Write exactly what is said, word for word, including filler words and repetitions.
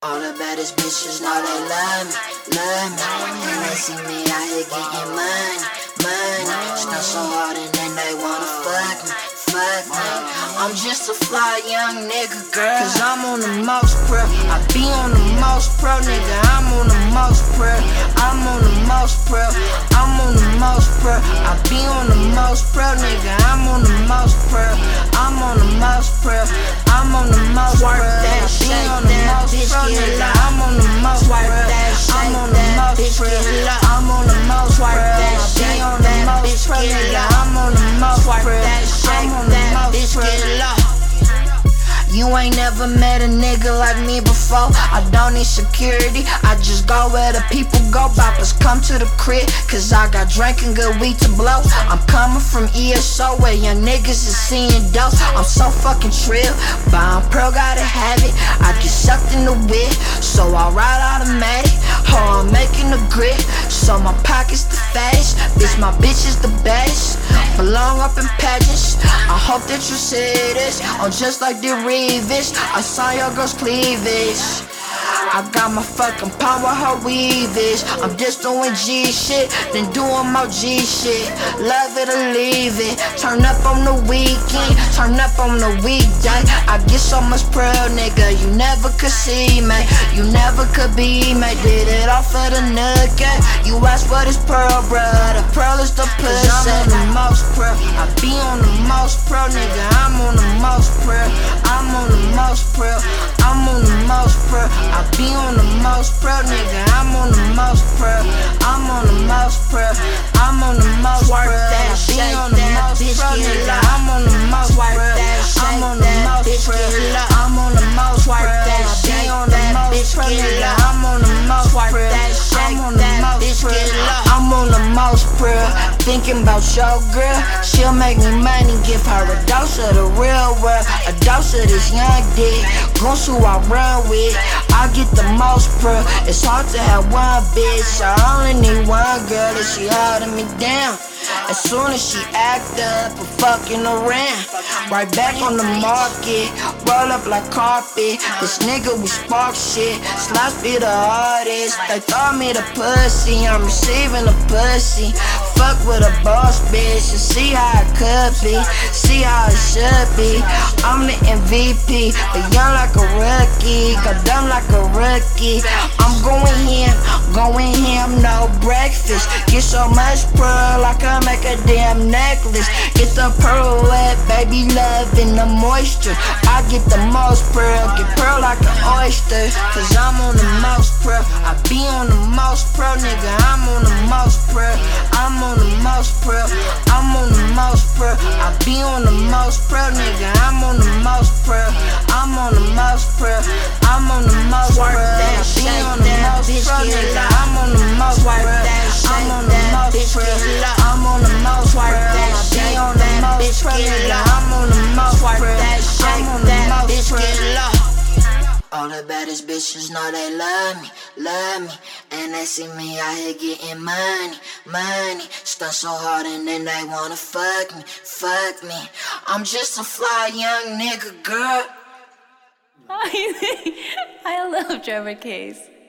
All the baddest bitches know they love me, love me. And they see me out here getting money, money. Stunt so hard and then they wanna fuck me, fuck me. I'm just a fly young nigga, girl. Cause I'm on the most pro. I be on the most pro, nigga. I'm on the most pro. I'm on the most pro. I'm on the most pro. I be on the most pro, nigga. I'm on the most pro. I'm on the most pro. I'm on the most pro. I be on the most pro, nigga. I'm on the most pro. I'm on the most pro. I'm on the most pro. I be on the most pro, nigga. I'm on the most pro. I'm on the most pro. You ain't never met a nigga like me before. I don't need security, I just go where the people go. Boppers come to the crib, cause I got drink and good weed to blow. I'm coming from E S O where young niggas is seeing dope. I'm so fucking trill, but I'm pro, gotta have it. I get sucked in the whip, so I ride automatic. Oh, I'm making a grip, so my pocket's the fattest. Bitch, my bitch is the baddest. Belong up in pageants, I hope that you see this. I'm just like the Reeves, I saw your girl's cleavage. I got my fucking pound with her weavish. I'm just doing G shit, then doing my G shit. Love it or leave it. Turn up on the weekend, turn up on the weekday. I get so much proud, nigga. You never could see me, you never could be me. Did it all for the nugget. You ask what is pearl, bruh. The pearl is the pussy. I'm on the most pro. I be on the most pro, nigga. I'm on the most pro. I'm on the most pro. I'm on the most pro. I be on the most pro, nigga. I'm on the most pro. I'm on the most pro. I'm on the most pro. I be on the most pro, nigga. I'm on the most pro. I'm on the most pro. I'm on the most pro. I be on the most pro, nigga. I'm on the most pro. I'm on the most pro. I'm on the most pro. Thinking about your girl, she'll make me money. Give her a dose of the real world, a dose of this young dick. Goons who I run with, I get the most pro. It's hard to have one bitch, I only need one girl and she holding me down. As soon as she act up or fucking around, right back on the market, roll up like carpet. This nigga we spark shit, Slaps be the hardest. They throw me the pussy, I'm receiving the pussy. Fuck with a boss bitch and see how it could be, see how it should be. I'm the M V P, but young like a rookie, got dumb like a rookie. I'm going ham, going ham, no breakfast. Get so much pearl, I can make a damn necklace. Get the pearl wet, baby, love in the moisture. I get the most pearl, get pearl like an oyster. Cause I'm on the most pearl, I be on the most pearl, nigga. I'm on the most pearl, I'm on the most pearl, I'm on the most pearl. I be on the most pearl, nigga. I'm on the most pearl, I'm on the most pearl, I'm on the most pearl. I be on the most pearl, nigga. I'm on the most pearl, I'm on the most pearl, I'm on the most pearl. I be on the most pearl, nigga. I'm on the most pearl, I'm on the most pearl. All the baddest bitches know they love me, love me. And they see me out here getting money, money. Stunt so hard and then they wanna fuck me, fuck me. I'm just a fly young nigga, girl. I love Trevor Case.